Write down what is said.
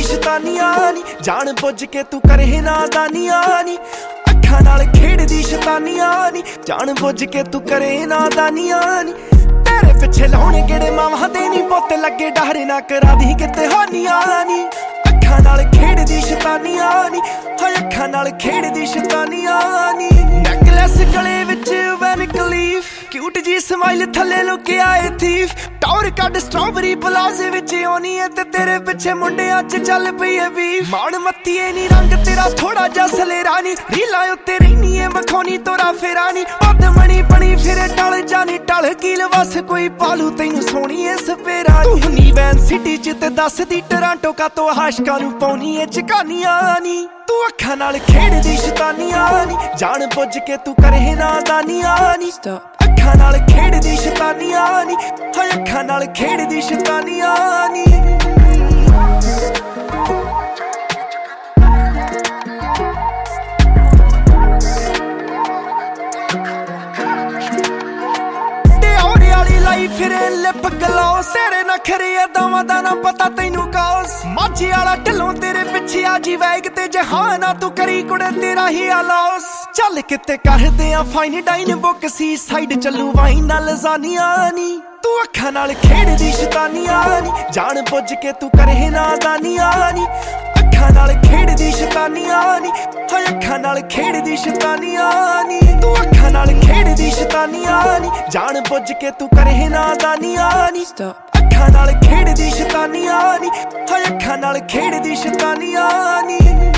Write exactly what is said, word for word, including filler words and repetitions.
शैतानियां नी जान बुझ के तू करे नादानियां नी अखां नाल खेड़दी शैतानियां नी जान बुझ के तू करे नादानियां नी तेरे पिछे लाउणे गेड़े मावां दे नी पुत्त लगे डर ना करा दी किते हानियां नी अखां नाल खेड़दी शैतानियां नी हाय अखां नाल खेड़दी शैतानियां नी नेकलेस गले विच वैनकलीफ क्यूट जी स्माइल थले लुके आए थीफ टौर कड स्ट्रॉबेरी प्लाजे विच आउणी है ते तेरे पिछे मुंडियां च चल पई है बीफ मान मत्तीए नी रंग तेरा थोड़ा जा सलेरानी रीलां उत्ते रहीनी है मखौनी तोरा फेरानी अधमणी बनी फिरे टल जानी टल कील वस कोई पालू तैनू सोहणी है सपेरा तू नी वैन सिटी च ते दस दी टोरांटो का तो आशकां नू पाउणी है चकानियां नी तू अखां नाल खेड़दी शैतानियां नी जान बुझ के तू करे नादानियां नी अखां नाल खेड़दी शैतानियां नी हाय अखां नाल खेड़दी शैतानियां नी फिरे लिप ग्लॉस तेरे नखरे दावां दा ना पता तैनू कौस माझी वाला ढिलों तेरे पिछे आजी वैग ते जहाना तू करी कुड़े तेरा ही आलौस चल किते करदे आ fine dine book seaside चलू वाइन नाल जानियां नी तू अखां नाल खेड़दी शैतानियां नी जान बुझ के तू करे नादानियां नी अखां नाल खेड़दी शैतानियां नी हाय अखां नाल खेड़दी शैतानियां नी तू अखां नाल खेड़दी शैतानियां नी जान बुझ के तू करे नादानियां नी अखां नाल खेड़दी शैतानियां नी हाय अखां नाल खेड़दी शैतानियां नी।